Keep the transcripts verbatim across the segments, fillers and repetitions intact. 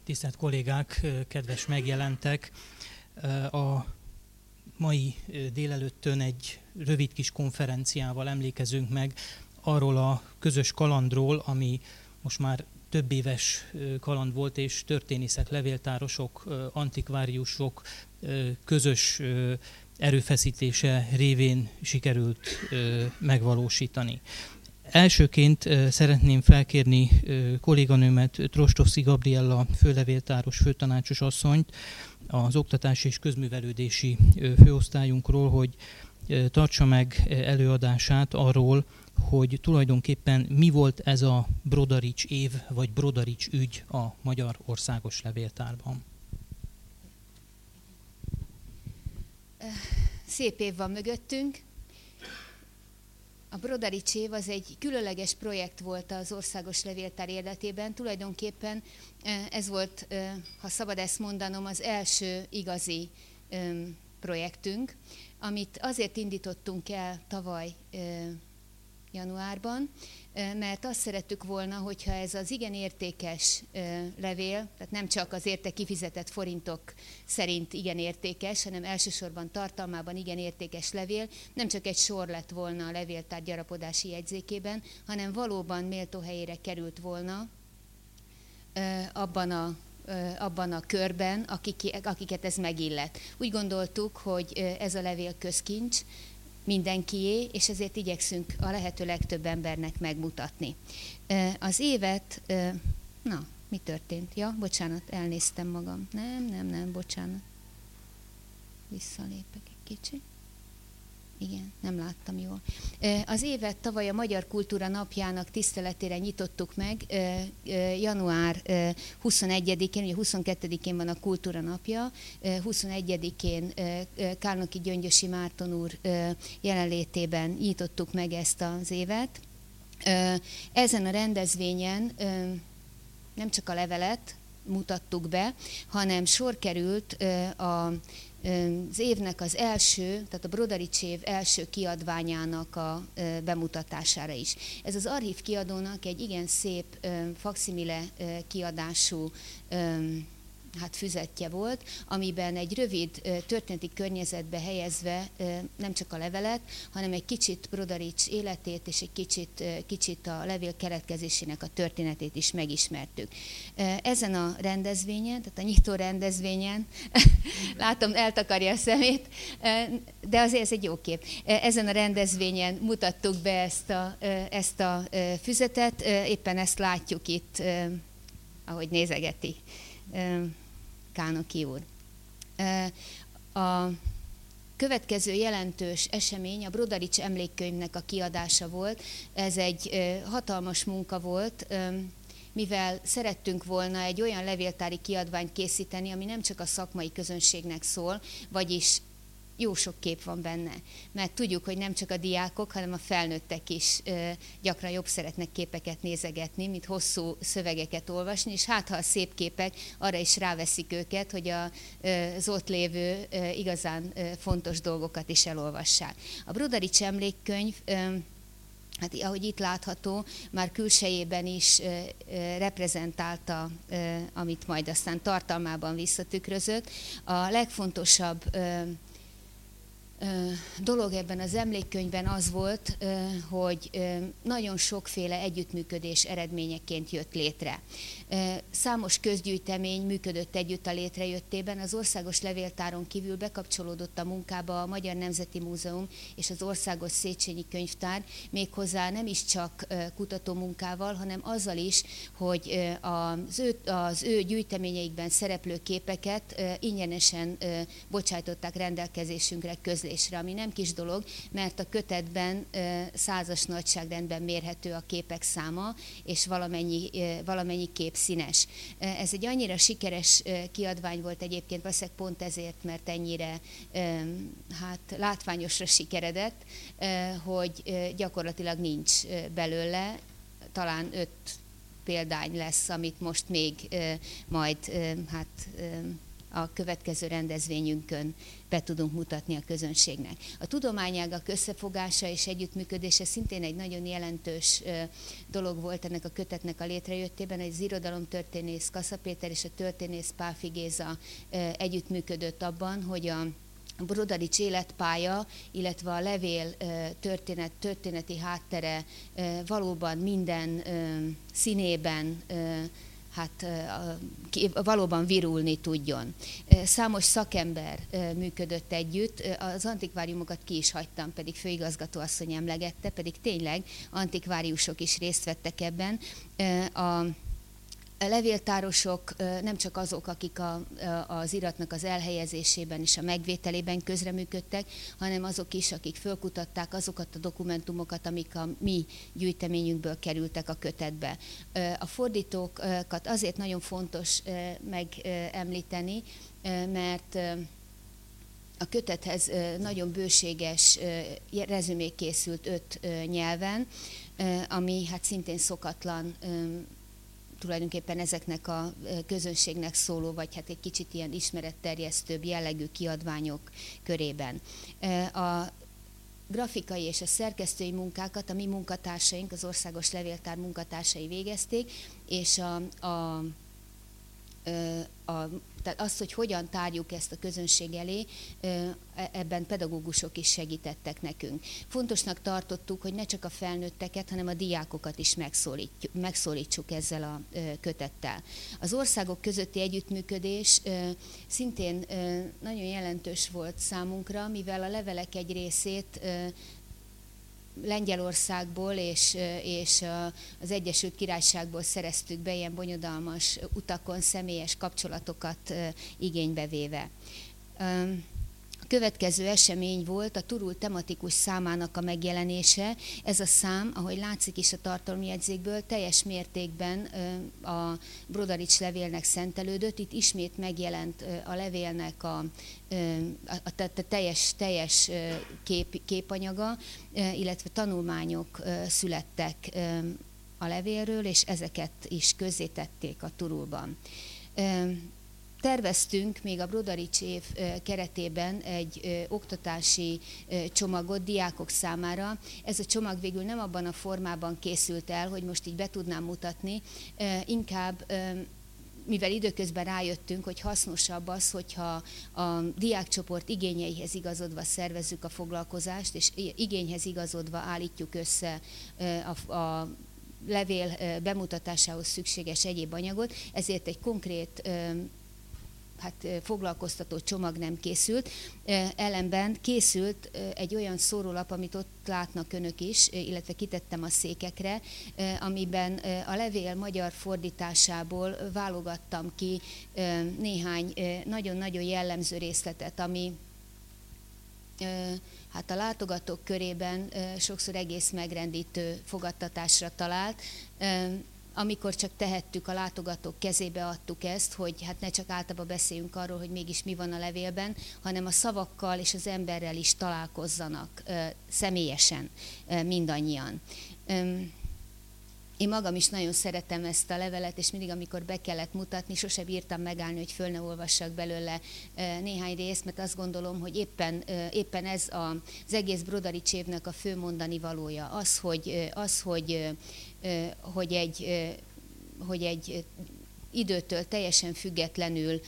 Tisztelt kollégák, kedves megjelentek! A mai délelőttön egy rövid kis konferenciával emlékezünk meg arról a közös kalandról, ami most már több éves kaland volt, és történészek, levéltárosok, antikváriusok közös erőfeszítése révén sikerült megvalósítani. Elsőként szeretném felkérni kolléganőmet, Trostovszky Gabriella főlevéltáros főtanácsos asszonyt, az oktatási és közművelődési főosztályunkról, hogy tartsa meg előadását arról, hogy tulajdonképpen mi volt ez a Brodarics év, vagy Brodarics ügy a Magyar Országos Levéltárban. Szép év van mögöttünk. A Brodarics év az egy különleges projekt volt az Országos Levéltár életében. Tulajdonképpen ez volt, ha szabad ezt mondanom, az első igazi projektünk, amit azért indítottunk el tavaly januárban, mert azt szerettük volna, hogyha ez az igen értékes levél, tehát nem csak az érte kifizetett forintok szerint igen értékes, hanem elsősorban tartalmában igen értékes levél, nem csak egy sor lett volna a levéltár gyarapodási jegyzékében, hanem valóban méltó helyére került volna abban a abban a körben, akik, akiket ez megillet. Úgy gondoltuk, hogy ez a levél közkincs, mindenkié, és ezért igyekszünk a lehető legtöbb embernek megmutatni. Az évet, na, mi történt? Ja, bocsánat, elnéztem magam. Nem, nem, nem, bocsánat. Visszalépek egy kicsit. Igen, nem láttam jól. Az évet tavaly a Magyar Kultúra Napjának tiszteletére nyitottuk meg, január huszonegyedikén, ugye huszonkettedikén van a Kultúra Napja, huszonegyedikén Kálnoky Gyöngyösi Márton úr jelenlétében nyitottuk meg ezt az évet. Ezen a rendezvényen nem csak a levelet mutattuk be, hanem sor került a az évnek az első, tehát a Brodarics év első kiadványának a bemutatására is. Ez az Archív kiadónak egy igen szép fakszimile kiadású hát füzetje volt, amiben egy rövid történeti környezetbe helyezve nem csak a levelet, hanem egy kicsit Brodarics életét és egy kicsit, kicsit a levél keletkezésének a történetét is megismertük. Ezen a rendezvényen, tehát a nyitó rendezvényen, látom, eltakarja a szemét, de azért ez egy jó kép. Ezen a rendezvényen mutattuk be ezt a, ezt a füzetet, éppen ezt látjuk itt, ahogy nézegeti Kálnoky úr. A következő jelentős esemény a Brodarics emlékkönyvnek a kiadása volt. Ez egy hatalmas munka volt, mivel szerettünk volna egy olyan levéltári kiadványt készíteni, ami nem csak a szakmai közönségnek szól, vagyis jó sok kép van benne, mert tudjuk, hogy nem csak a diákok, hanem a felnőttek is gyakran jobb szeretnek képeket nézegetni, mint hosszú szövegeket olvasni, és hát ha a szép képek arra is ráveszik őket, hogy az ott lévő igazán fontos dolgokat is elolvassák. A Brodarics emlékkönyv, hát ahogy itt látható, már külsejében is reprezentálta, amit majd aztán tartalmában visszatükrözött. A legfontosabb dolog ebben az emlékkönyvben az volt, hogy nagyon sokféle együttműködés eredményeként jött létre. Számos közgyűjtemény működött együtt a létrejöttében, az Országos Levéltáron kívül bekapcsolódott a munkába a Magyar Nemzeti Múzeum és az Országos Széchenyi Könyvtár, méghozzá nem is csak kutatómunkával, hanem azzal is, hogy az ő, az ő gyűjteményeikben szereplő képeket ingyenesen bocsájtották rendelkezésünkre, közlésre, ami nem kis dolog, mert a kötetben százas nagyságrendben mérhető a képek száma, és valamennyi, valamennyi kép színes. Ez egy annyira sikeres kiadvány volt egyébként, valószínűleg pont ezért, mert ennyire hát, látványosra sikeredett, hogy gyakorlatilag nincs belőle, talán öt példány lesz, amit most még majd hát a következő rendezvényünkön be tudunk mutatni a közönségnek. A tudományágak összefogása és együttműködése szintén egy nagyon jelentős dolog volt ennek a kötetnek a létrejöttében. Az irodalomtörténész Kassa Péter és a történész Pálffy Géza együttműködött abban, hogy a Brodarics életpálya, illetve a levél történet, történeti háttere valóban minden színében hát valóban virulni tudjon. Számos szakember működött együtt, az antikváriumokat ki is hagytam, pedig főigazgatóasszony emlegette, pedig tényleg antikváriusok is részt vettek ebben. A A levéltárosok nem csak azok, akik a, az iratnak az elhelyezésében és a megvételében közreműködtek, hanem azok is, akik fölkutatták azokat a dokumentumokat, amik a mi gyűjteményünkből kerültek a kötetbe. A fordítókat azért nagyon fontos megemlíteni, mert a kötethez nagyon bőséges rezümé készült öt nyelven, ami hát szintén szokatlan, tulajdonképpen ezeknek a közönségnek szóló, vagy hát egy kicsit ilyen ismeretterjesztőbb jellegű kiadványok körében. A grafikai és a szerkesztői munkákat a mi munkatársaink, az Országos Levéltár munkatársai végezték, és a, a A, tehát azt, hogy hogyan tárjuk ezt a közönség elé, ebben pedagógusok is segítettek nekünk. Fontosnak tartottuk, hogy ne csak a felnőtteket, hanem a diákokat is megszólítsuk ezzel a kötettel. Az országok közötti együttműködés szintén nagyon jelentős volt számunkra, mivel a levelek egy részét Lengyelországból és, és az Egyesült Királyságból szereztük be ilyen bonyodalmas utakon, személyes kapcsolatokat igénybe véve. A következő esemény volt a Turul tematikus számának a megjelenése. Ez a szám, ahogy látszik is a tartalomjegyzékből, teljes mértékben a Brodarics levélnek szentelődött. Itt ismét megjelent a levélnek a, a, a teljes, teljes kép, képanyaga, illetve tanulmányok születtek a levélről, és ezeket is közzétették a Turulban. Terveztünk még a Brodarics év keretében egy ö, oktatási ö, csomagot diákok számára. Ez a csomag végül nem abban a formában készült el, hogy most így be tudnám mutatni, ö, inkább ö, mivel időközben rájöttünk, hogy hasznosabb az, hogyha a diákcsoport igényeihez igazodva szervezzük a foglalkozást, és igényhez igazodva állítjuk össze a, a levél bemutatásához szükséges egyéb anyagot, ezért egy konkrét hát foglalkoztató csomag nem készült. Ellenben készült egy olyan szórólap, amit ott látnak önök is, illetve kitettem a székekre, amiben a levél magyar fordításából válogattam ki néhány nagyon-nagyon jellemző részletet, ami hát a látogatók körében sokszor egész megrendítő fogadtatásra talált. Amikor csak tehettük, a látogatók kezébe adtuk ezt, hogy hát ne csak általában beszéljünk arról, hogy mégis mi van a levélben, hanem a szavakkal és az emberrel is találkozzanak személyesen mindannyian. Én magam is nagyon szeretem ezt a levelet, és mindig, amikor be kellett mutatni, sose bírtam megállni, hogy föl ne olvassak belőle néhány részt, mert azt gondolom, hogy éppen, éppen ez az egész Brodarics évnek a fő mondani valója. Az, hogy, az, hogy, hogy, egy, hogy egy időtől teljesen függetlenül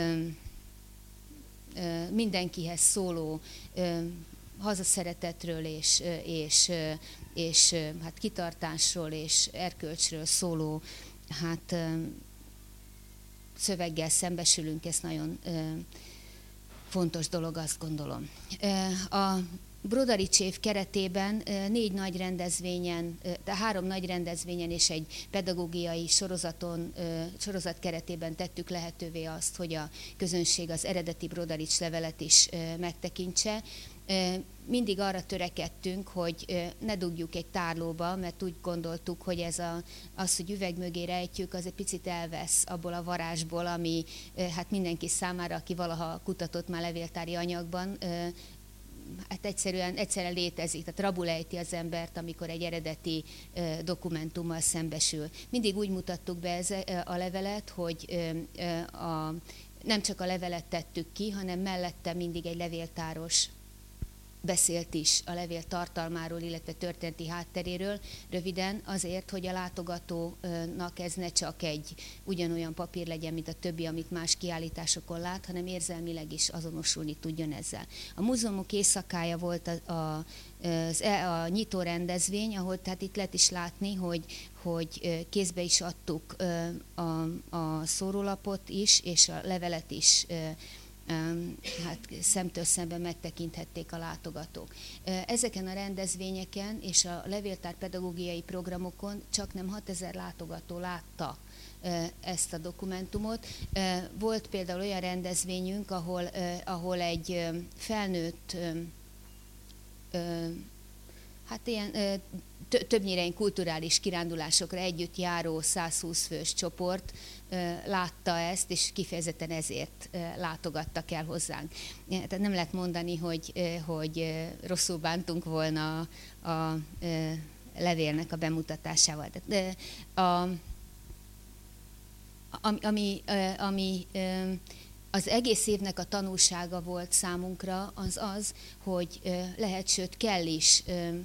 mindenkihez szóló hazaszeretetről és, és, és hát kitartásról és erkölcsről szóló hát, szöveggel szembesülünk, ez nagyon fontos dolog, azt gondolom. A Brodarics év keretében négy nagy rendezvényen, három nagy rendezvényen és egy pedagógiai sorozaton, sorozat keretében tettük lehetővé azt, hogy a közönség az eredeti Brodarics levelet is megtekintse. Mindig arra törekedtünk, hogy ne dugjuk egy tárlóba, mert úgy gondoltuk, hogy ez a, az, hogy üveg mögé rejtjük, az egy picit elvesz abból a varázsból, ami hát mindenki számára, aki valaha kutatott már levéltári anyagban, hát egyszerűen, egyszerűen létezik, tehát rabulejti az embert, amikor egy eredeti dokumentummal szembesül. Mindig úgy mutattuk be ez, a levelet, hogy a nem csak a levelet tettük ki, hanem mellette mindig egy levéltáros beszélt is a levél tartalmáról, illetve történeti hátteréről, röviden azért, hogy a látogatónak ez ne csak egy ugyanolyan papír legyen, mint a többi, amit más kiállításokon lát, hanem érzelmileg is azonosulni tudjon ezzel. A múzeumok éjszakája volt a, a, az, a nyitó rendezvény, ahol tehát itt lehet is látni, hogy, hogy kézbe is adtuk a, a szórólapot is, és a levelet is, hát szemtől szemben megtekinthették a látogatók. Ezeken a rendezvényeken és a levéltár pedagógiai programokon csaknem hatezer látogató látta ezt a dokumentumot. Volt például olyan rendezvényünk, ahol, ahol egy felnőtt, hát ilyen többnyire ilyen kulturális kirándulásokra együtt járó százhúsz fős csoport látta ezt, és kifejezetten ezért látogattak el hozzánk. Tehát nem lehet mondani, hogy, hogy rosszul bántunk volna a, a levélnek a bemutatásával. De a, ami, ami, ami az egész évnek a tanulsága volt számunkra, az az, hogy lehet, sőt kell is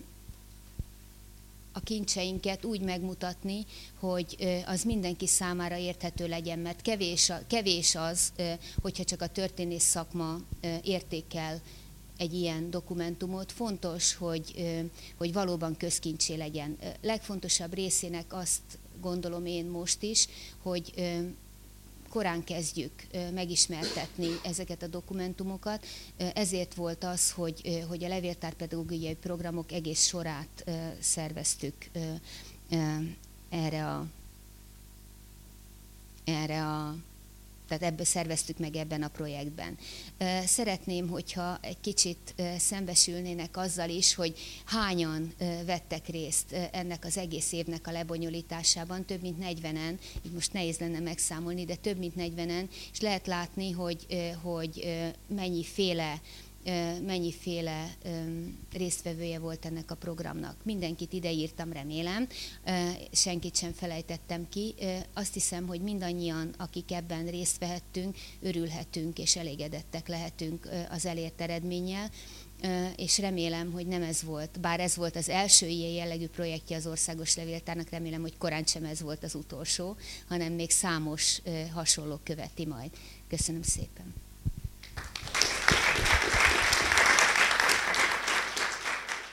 a kincseinket úgy megmutatni, hogy az mindenki számára érthető legyen, mert kevés, kevés az, hogyha csak a történész szakma értékel egy ilyen dokumentumot. Fontos, hogy, hogy valóban közkincsé legyen. Legfontosabb részének azt gondolom én most is, hogy korán kezdjük megismertetni ezeket a dokumentumokat. Ezért volt az, hogy, hogy a levéltárpedagógiai programok egész sorát szerveztük erre a, erre a tehát ebből szerveztük meg ebben a projektben. Szeretném, hogyha egy kicsit szembesülnének azzal is, hogy hányan vettek részt ennek az egész évnek a lebonyolításában, több mint negyvenen, így most nehéz lenne megszámolni, de több mint negyvenen, és lehet látni, hogy, hogy mennyiféle mennyiféle résztvevője volt ennek a programnak. Mindenkit ideírtam, remélem, senkit sem felejtettem ki. Azt hiszem, hogy mindannyian, akik ebben részt vehettünk, örülhetünk és elégedettek lehetünk az elért eredménnyel, és remélem, hogy nem ez volt, bár ez volt az első ilyen jellegű projektje az Országos Levéltárnak, remélem, hogy korán sem ez volt az utolsó, hanem még számos hasonló követi majd. Köszönöm szépen!